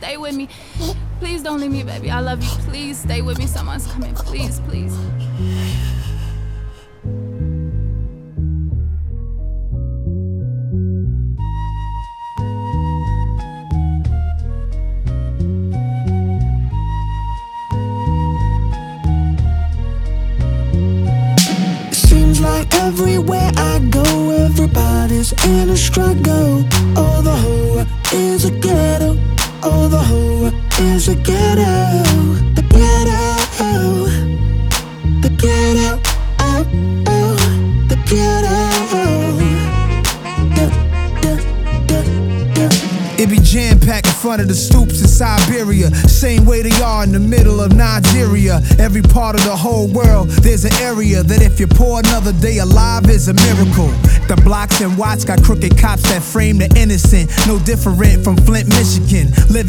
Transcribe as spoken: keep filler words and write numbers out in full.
stay with me. Please don't leave me, baby, I love you. Please stay with me, someone's coming, please, please. Like everywhere I go, everybody's in a struggle. Oh, the whole world is a ghetto. Oh, the whole world is a ghetto. The ghetto, the ghetto, oh, oh, the ghetto. Da, da, da, da. It be jam-packed in front of the stoops in Siberia, same way they are in the middle of Nigeria. Every part of the whole world, there's an area that if you pour another day alive is a miracle. The blocks and Watts got crooked cops that frame the innocent, no different from Flint, Michigan. Living